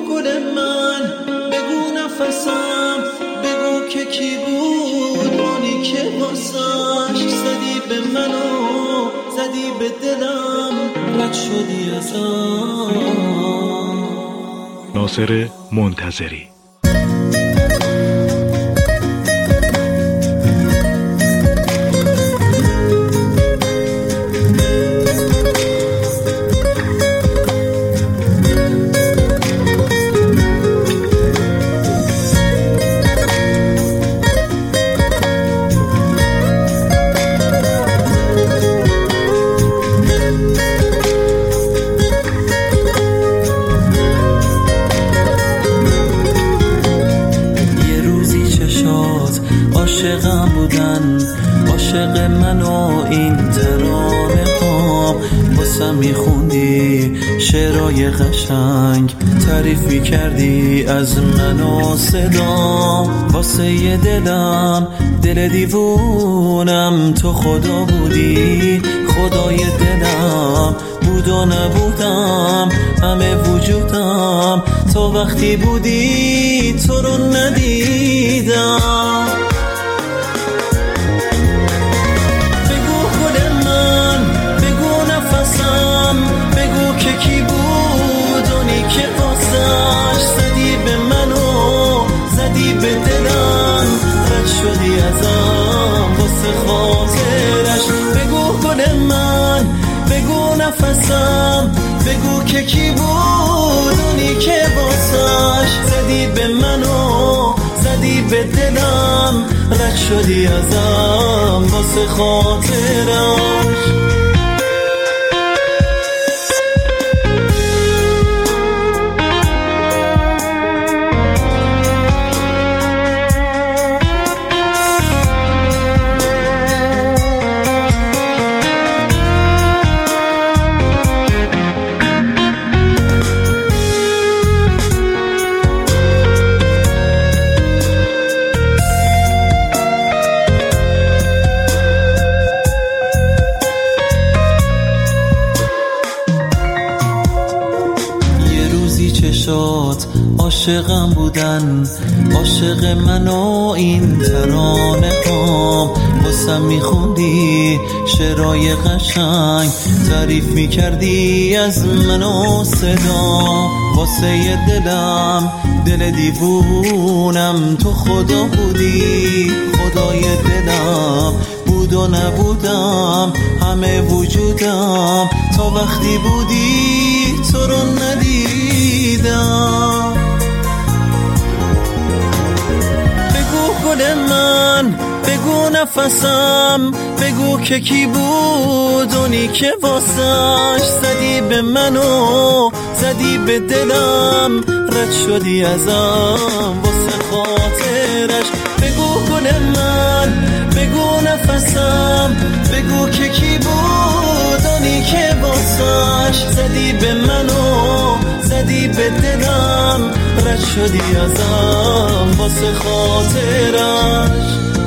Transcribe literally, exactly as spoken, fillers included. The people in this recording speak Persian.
گل من، بگو نفسم، بگو که کی بود اونی که واسش زدی به منو، زدی به دلم، رد شدی ازم. ناصر منتظری. عاشقم بودن، عاشق من و این ترانه ها، واسم میخوندی شعرهای قشنگ، تعریف میکردی از من و صدا، واسه یه دلم دل دیوونم تو خدا بودی، خدای دلم بود و نبودم، همه وجودم تا وقتی بودی تو رو ندیدم. کی بود اونی که واسش زدی به منو، زدی به دلم، رد شدی ازم واسه خاطرش. بگو گل من، بگو نفسم، بگو که کی بود اونی که واسش زدی به منو، زدی به دلم، رد شدی ازم واسه خاطرش. چشات عاشقم بودن، عاشق من و این ترانه هام، واسم میخوندی شعرهای قشنگ، تعریف میکردی از من و صدا، واسه یه دلم دل دیوونم تو خدا بودی، خدای دلم بود و نبودم، همه وجودم تا وقتی بودی تو رو ندیدم. بگو گل من، بگو نفسم، بگو که کی بود اونی که واسش زدی به منو، زدی به دلم، رد شدی ازم واسه خاطرش. بگو گل من، بگو نفسم، بگو که کی بود اونی که واسش زدی به منو، زدی به دلم، رد شدی ازم واسه خاطرش.